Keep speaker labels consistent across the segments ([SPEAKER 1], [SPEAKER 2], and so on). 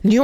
[SPEAKER 1] Lyon,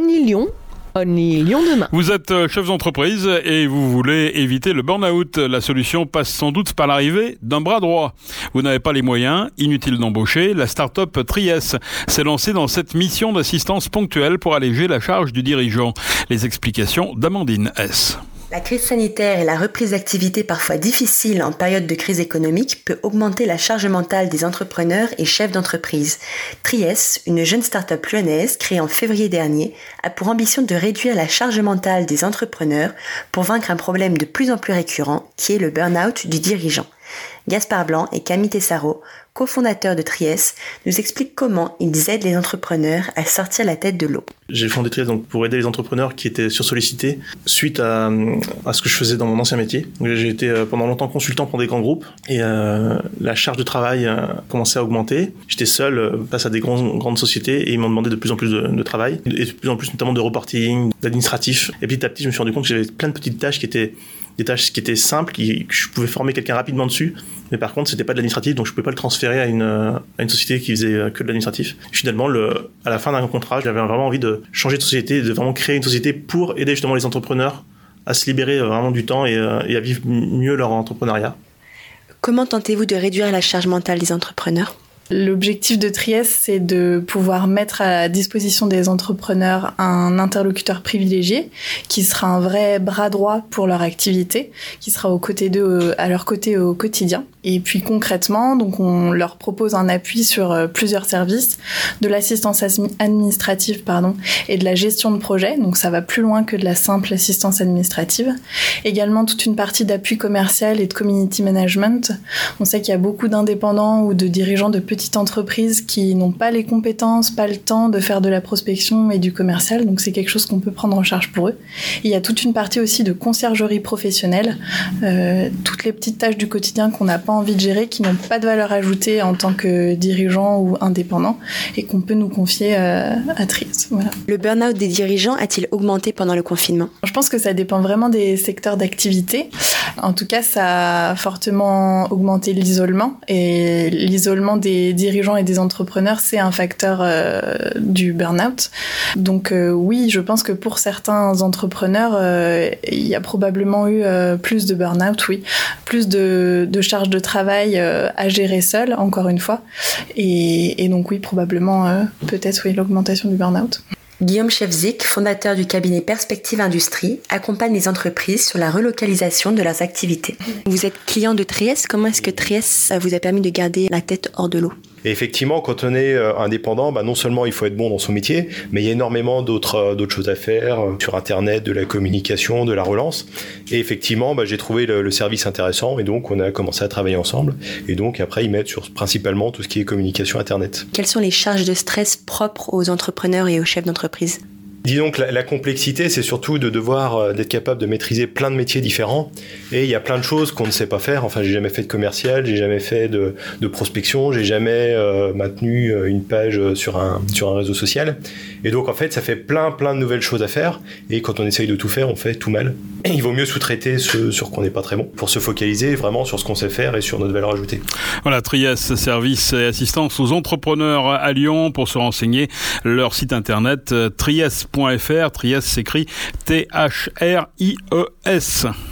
[SPEAKER 1] Only Lyon demain.
[SPEAKER 2] Vous êtes chef d'entreprise et vous voulez éviter le burn-out. La solution passe sans doute par l'arrivée d'un bras droit. Vous n'avez pas les moyens, inutile d'embaucher. La start-up Tries s'est lancée dans cette mission d'assistance ponctuelle pour alléger la charge du dirigeant. Les explications d'Amandine S.
[SPEAKER 3] La crise sanitaire et la reprise d'activité parfois difficile en période de crise économique peut augmenter la charge mentale des entrepreneurs et chefs d'entreprise. Tries, une jeune start-up lyonnaise créée en février dernier, a pour ambition de réduire la charge mentale des entrepreneurs pour vaincre un problème de plus en plus récurrent qui est le burn-out du dirigeant. Gaspard Blanc et Camille Tessaro, cofondateurs de Tries, nous expliquent comment ils aident les entrepreneurs à sortir la tête de l'eau.
[SPEAKER 4] J'ai fondé Tries donc pour aider les entrepreneurs qui étaient sursollicités suite à ce que je faisais dans mon ancien métier. Donc, j'ai été pendant longtemps consultant pour des grands groupes et la charge de travail commençait à augmenter. J'étais seul face à des grandes sociétés et ils m'ont demandé de plus en plus de travail et de plus en plus notamment de reporting, d'administratif. Et petit à petit, je me suis rendu compte que j'avais plein de petites tâches qui étaient des tâches qui étaient simples, que je pouvais former quelqu'un rapidement dessus, mais par contre c'était pas de l'administratif, donc je pouvais pas le transférer à une société qui faisait que de l'administratif. Finalement, à la fin d'un contrat, j'avais vraiment envie de changer de société, de vraiment créer une société pour aider justement les entrepreneurs à se libérer vraiment du temps et à vivre mieux leur entrepreneuriat.
[SPEAKER 3] Comment tentez-vous de réduire la charge mentale des entrepreneurs ?
[SPEAKER 5] L'objectif de Tries, c'est de pouvoir mettre à disposition des entrepreneurs un interlocuteur privilégié qui sera un vrai bras droit pour leur activité, qui sera à leur côté au quotidien. Et puis concrètement, donc on leur propose un appui sur plusieurs services, de l'assistance administrative et de la gestion de projet. Donc ça va plus loin que de la simple assistance administrative. Également toute une partie d'appui commercial et de community management. On sait qu'il y a beaucoup d'indépendants ou de dirigeants de petites entreprises qui n'ont pas les compétences, pas le temps de faire de la prospection et du commercial, donc c'est quelque chose qu'on peut prendre en charge pour eux. Et il y a toute une partie aussi de conciergerie professionnelle, toutes les petites tâches du quotidien qu'on n'a pas envie de gérer, qui n'ont pas de valeur ajoutée en tant que dirigeant ou indépendant et qu'on peut nous confier à Tries. Voilà.
[SPEAKER 3] Le burn-out des dirigeants a-t-il augmenté pendant le confinement ?
[SPEAKER 5] Je pense que ça dépend vraiment des secteurs d'activité. En tout cas, ça a fortement augmenté l'isolement, et l'isolement des dirigeants et des entrepreneurs, c'est un facteur du burn-out. Donc oui, je pense que pour certains entrepreneurs, il y a probablement eu plus de burn-out, oui, plus de charges de travail à gérer seul, encore une fois. Et donc oui, probablement, peut-être oui, l'augmentation du burn-out.
[SPEAKER 3] Guillaume Chevzik, fondateur du cabinet Perspective Industrie, accompagne les entreprises sur la relocalisation de leurs activités. Vous êtes client de Tries, comment est-ce que Tries vous a permis de garder la tête hors de l'eau ?
[SPEAKER 6] Et effectivement, quand on est indépendant, non seulement il faut être bon dans son métier, mais il y a énormément d'autres choses à faire sur Internet, de la communication, de la relance. Et effectivement, j'ai trouvé le service intéressant et donc on a commencé à travailler ensemble. Et donc après, ils mettent sur principalement tout ce qui est communication Internet.
[SPEAKER 3] Quelles sont les charges de stress propres aux entrepreneurs et aux chefs d'entreprise ?
[SPEAKER 6] Disons que la complexité, c'est surtout de devoir d'être capable de maîtriser plein de métiers différents. Et il y a plein de choses qu'on ne sait pas faire. Enfin, j'ai jamais fait de commercial, j'ai jamais fait de prospection, j'ai jamais maintenu une page sur un réseau social. Et donc, en fait, ça fait plein de nouvelles choses à faire. Et quand on essaye de tout faire, on fait tout mal. Et il vaut mieux sous-traiter ce sur quoi on n'est pas très bon pour se focaliser vraiment sur ce qu'on sait faire et sur notre valeur ajoutée.
[SPEAKER 2] Voilà, Tries, service et assistance aux entrepreneurs à Lyon. Pour se renseigner, leur site internet tries.fr. Tries s'écrit T-H-R-I-E-S.